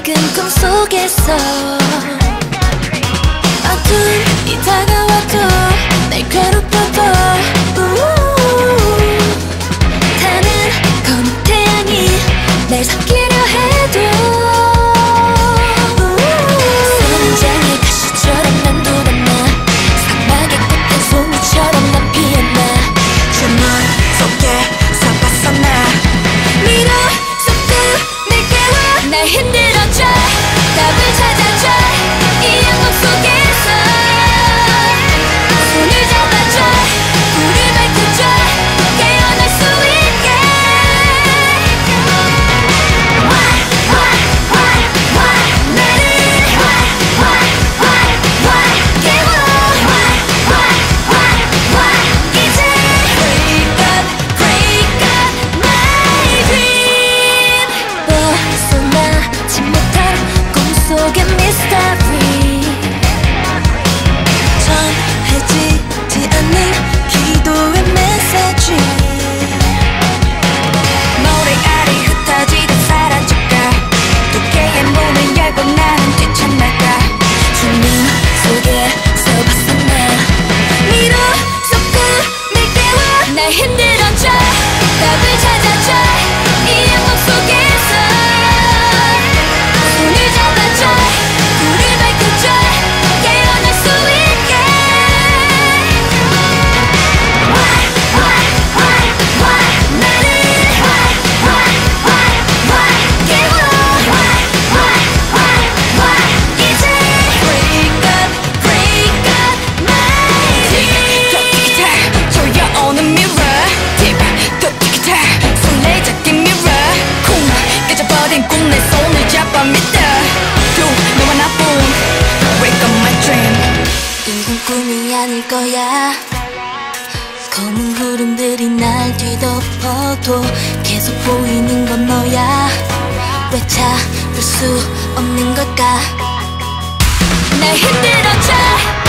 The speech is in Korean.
맑은 꿈속에서 어둠이 다가와도 날 괴롭혀도 타는 검은 태양이 날 섞이려 해도 선장의 가시처럼 난 돌아나 사막의 끝에 송이처럼 난 피어나 주문 속에서 벗어나 미로 속도 날 깨워 날 흔들어줘 답을 찾아줘 이 악몽 속에서 손을 잡아줘 불을 밝혀줘 깨어날 수 있게 전해지지 않는 기도의 메시지 모래 아래 흩어지듯 사라져가 두 개의 문을 열고 나는 뛰쳐나가 주문 속에서 벗어나 미로 속도 날 깨워 날 흔들어줘 답을 찾아줘 이 악몽 속에서 손을 잡아줘 불을 밝혀줘 깨어날 수 있게 꿈내 손을 잡아 믿어 너와 나뿐 Wake up my dream 이건 꿈이 아닐 거야 검은 구름들이 날 뒤덮어도 계속 보이는 건 너야 왜 찾을 수 없는 걸까 날 흔들어줘